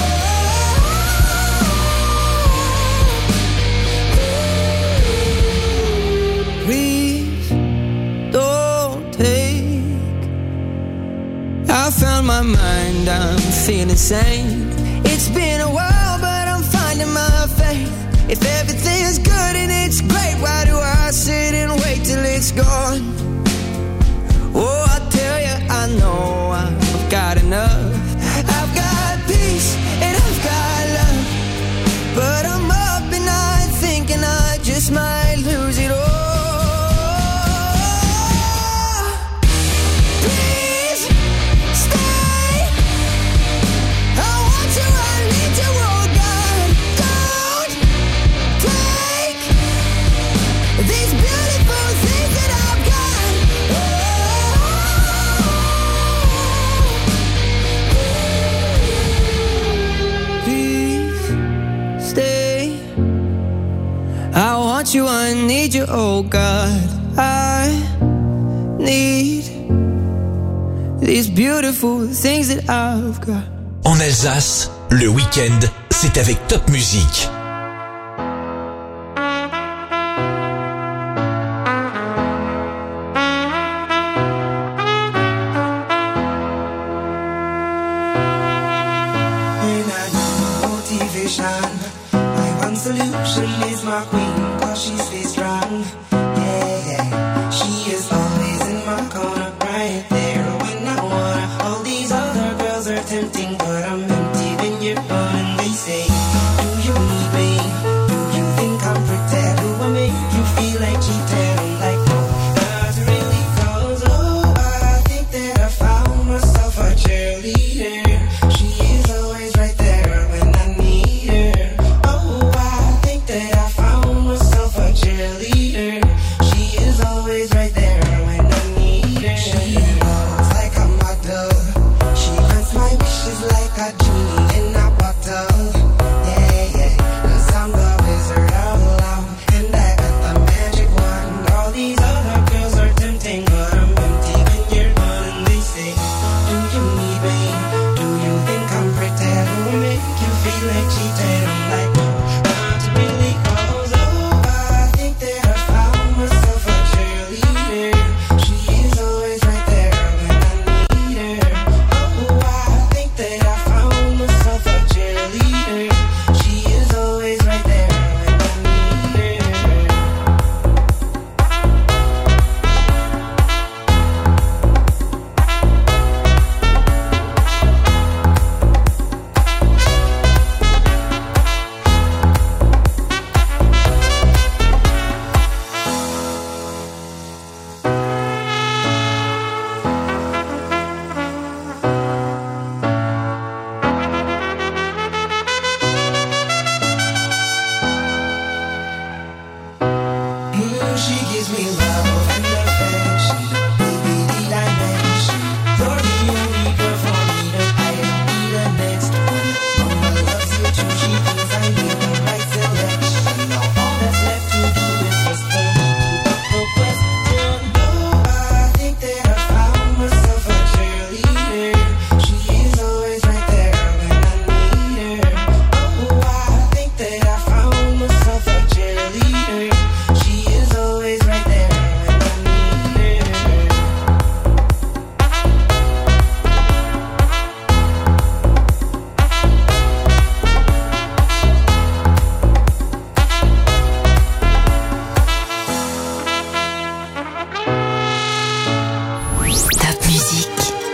Please don't take. I found my mind, I'm feeling sane. It's been a while, but I'm finding my faith. If everything's good and it's great, why do I sit and wait till it's gone? Oh, I tell you, I know I've got enough. I've got peace and I've got love, but I'm up and I'm thinking I just might lose it all. Please stay. I want you, I need you, oh God. Don't take these beautiful things that I've got. Please stay. I want you, I need you, oh God. I need these beautiful things that I've got. En Alsace, le week-end, c'est avec Top Music. revolution is my queen, cause she stays strong. Yeah, yeah. She is always in my corner, right there when I wanna. All these other girls are tempting, but I'm empty when you're gone. And they say, do you need me? Do you think I'm pretty? Do I make you feel like cheating? I'm like, no, not really, cause oh, I think that I found myself a cheerleader. She is always right there when I need her. Oh, I think that I found myself a cheerleader. She is always right there when I need her. She looks like a model. She grants my wishes like a genie in a bottle. Yeah, yeah, 'cause I'm the wizard of love, and I got the magic wand. All these other girls are tempting, but I'm empty when you're gone. And they say, do you need me? Do you think I'm pretty? Do I make you feel like cheating? I'm like, no, not really, cause oh, I think that I found myself a cheerleader. She is always right there when I need her. Oh, I think that I found myself a cheerleader. She is always right there when I need her. She gives me love and affection, baby, the dimension. You're the only girl for me to I don't need the next one. Mama loves you too, she thinks I made the right selection. Now all that's left to do is just for me to put the question. Oh, I think that I found myself a cheerleader. She is always right there when I need her. Oh, I think that I found myself a cheerleader. She is always right there when I need her. Top musique.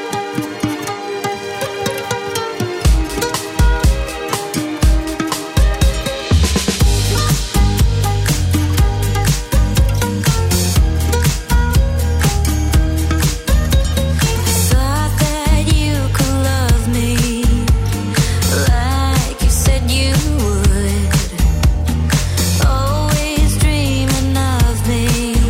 Thought that you could love me like you said you would. Always dreaming of me.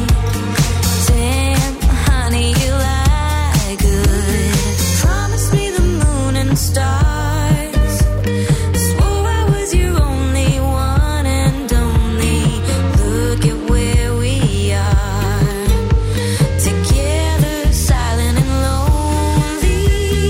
Damn, honey, you lie good. Promised me the moon and stars. Swore I was your only one and only. Look at where we are. Together, silent and lonely.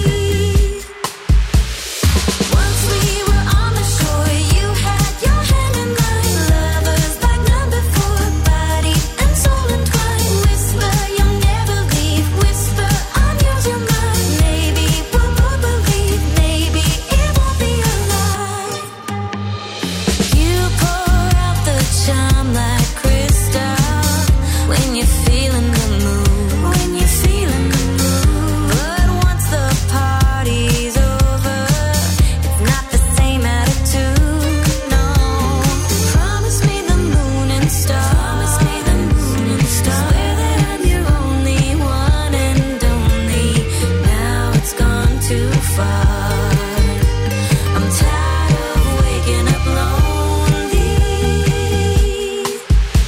Once we were on the shore, you had your hand in mine. Lovers like number 4, body and soul entwined. Whisper, you'll never leave. Whisper, I'm yours, you're mine. Maybe we'll both believe. Maybe it won't be a lie. You pour out the charm like crystal when you're feeling the mood. When you're feeling the mood. But once the party's over, it's not the same attitude. No. Promise me the moon and stars. Promise me the moon and stars. Swear that I'm your only one and only. Now it's gone too far. I'm tired of waking up lonely.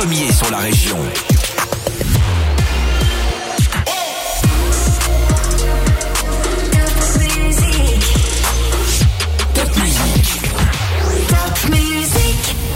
premier sur la région. Top Music. Top Music.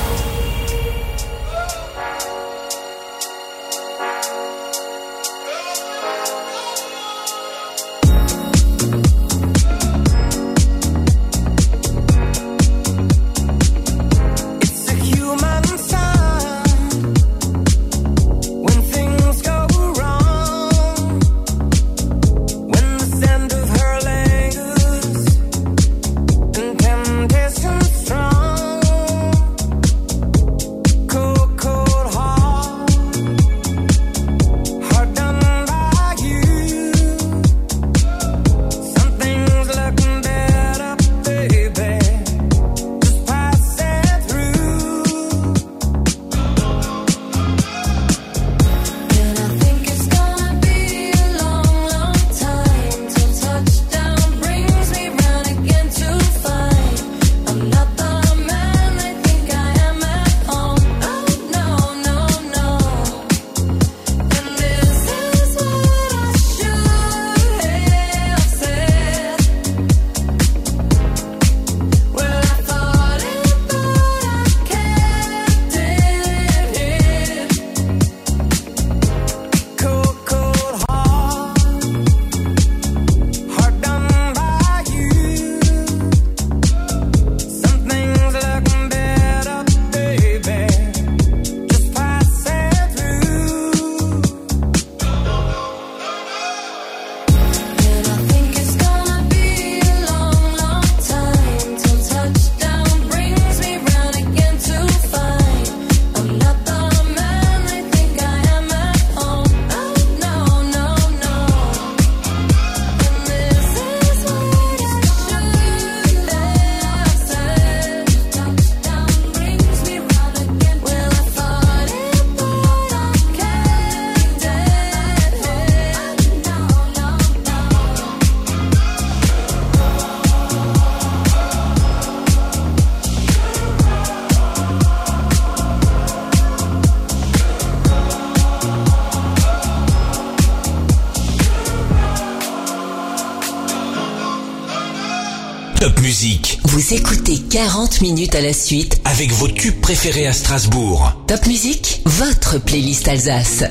Top Music. Vous écoutez 40 minutes à la suite avec vos tubes préférés à Strasbourg. Top Music, votre playlist Alsace.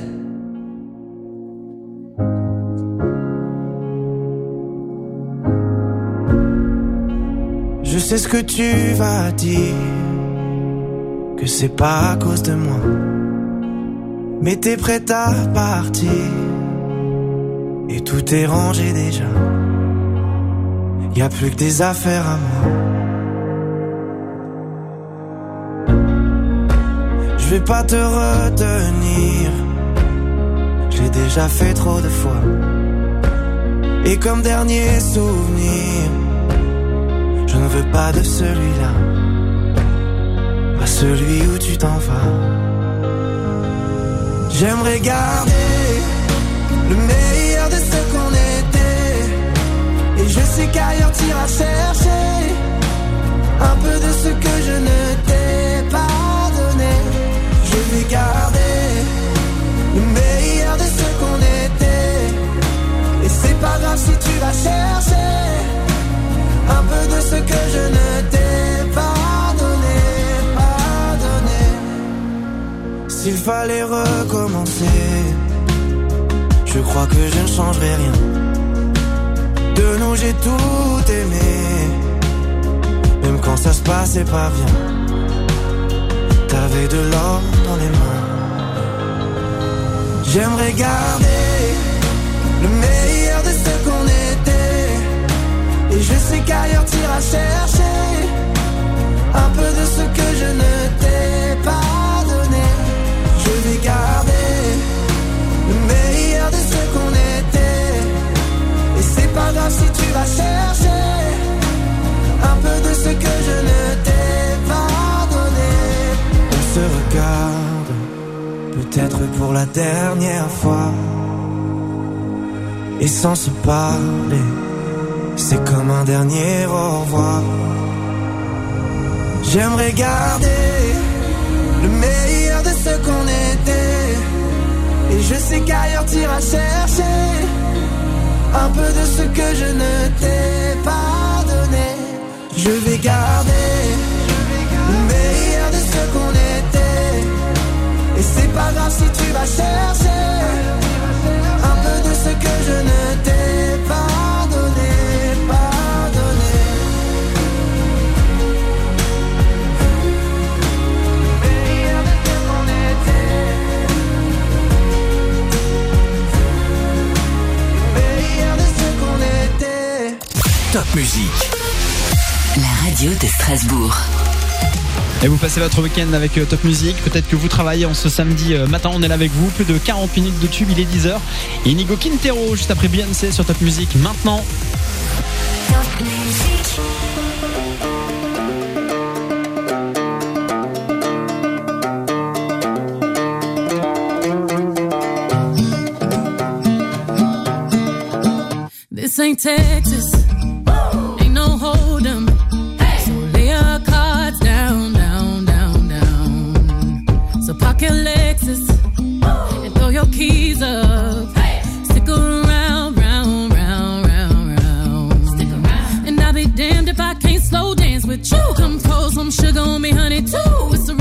Je sais ce que tu vas dire, que c'est pas à cause de moi, mais t'es prête à partir et tout est rangé déjà. Y a plus que des affaires à moi. Je vais pas te retenir, je l'ai déjà fait trop de fois. Et comme dernier souvenir, je ne veux pas de celui-là, pas celui où tu t'en vas. J'aimerais garder le meilleur de ce qu'on était, et je sais qu'ailleurs t'iras chercher un peu de ce que je ne t'ai pas donné. Je vais garder le meilleur de ce qu'on était, et c'est pas grave si tu vas chercher un peu de ce que je ne t'ai pas donné, pas donné. S'il fallait recommencer, je crois que je ne changerai rien. De nous j'ai tout aimé, même quand ça se passait pas bien. T'avais de l'or dans les mains. J'aimerais garder le meilleur de ce qu'on était, et je sais qu'ailleurs t'iras chercher un peu de ce que je ne t'ai pas donné. Je vais garder le meilleur de ce qu'on était, et c'est pas grave si tu vas chercher un peu de ce que je ne t'ai pas donné. On se regarde, peut-être pour la dernière fois, et sans se parler, c'est comme un dernier au revoir. J'aimerais garder le meilleur de ce qu'on est, sais qu'ailleurs t'iras chercher un peu de ce que je ne t'ai pas donné. Je vais garder le meilleur de ce qu'on était. Et c'est pas grave si tu vas chercher un peu de ce que je ne t'ai pas donné, pas donné. Le meilleur de ce qu'on était. Le meilleur de ce qu'on était. Top Musique. La radio de Strasbourg. Et vous passez votre week-end avec Top Music. Peut-être que vous travaillez en ce samedi matin. On est là avec vous. Plus de 40 minutes de tube. Il est 10h. Et Inigo Quintero juste après Beyoncé sur Top Music. Maintenant. Top Music. This ain't Texas. Ain't no hold'em. So lay your cards down, down, down, down. So park your Lexus and throw your keys up. Stick around, round, round, round, round. Stick around. And I'll be damned if I can't slow dance with you. Come pour some sugar on me, honey, too. It's a